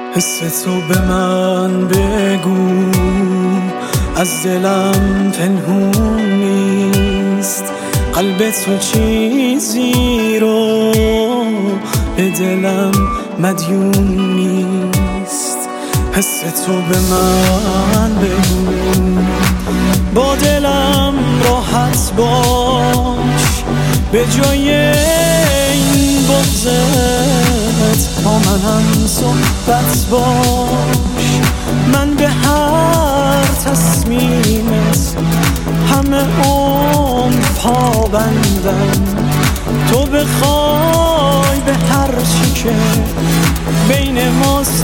حس تو به من بگو، از دلم پنهون نیست. قلب تو چیزی رو به دلم مدیون نیست. حس تو به من بگو، با دلم راحت باش. به جای این بغضت با منم صحبت باش. من به هر تصمیمت همه عمر پابندم. تو بخوای به هر چی که بین ماست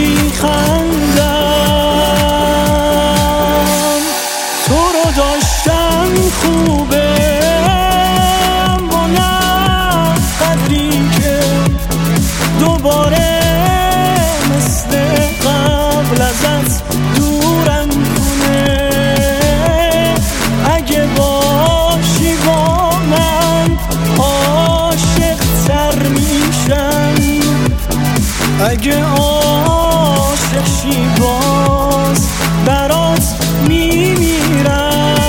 میخندم. تو رو داشتن خوبه، اما قدری که دوباره مثل قبل ازت دورم کنه. اگه باشی با من عاشق تر میشم. اگه عاشق شی باز برات میمیرم.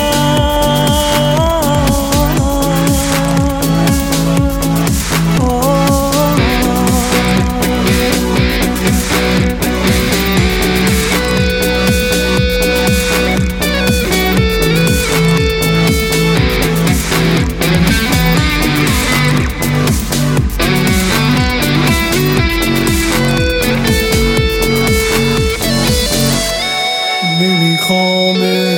نمیخوام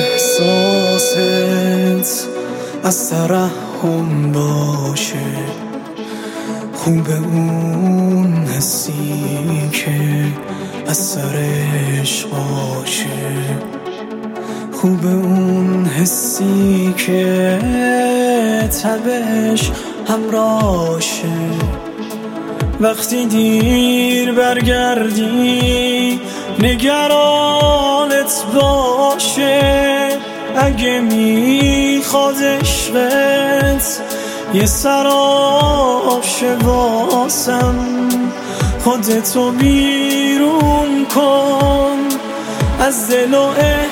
احساست از ترحم باشه. خوب اون حسی که از سرش باشه. خوب اون حسی که تبش همراشه. وقتی دیر برگردی نگرانت باشه. اگه میخواد عشقت یه سراب شه واسم، خودتو بیرون کن از دل و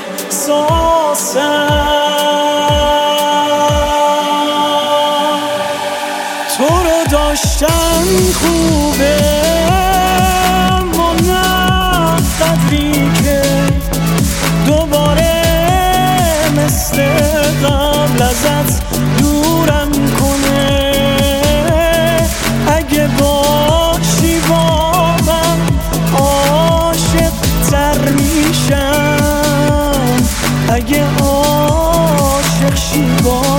احساسم. تو رو داشتن خوبه، اما نه قدری که دوباره مثل قبل ازت دورم کنه. اگه باشی با من عاشق تر میشم. اگه عاشق شی با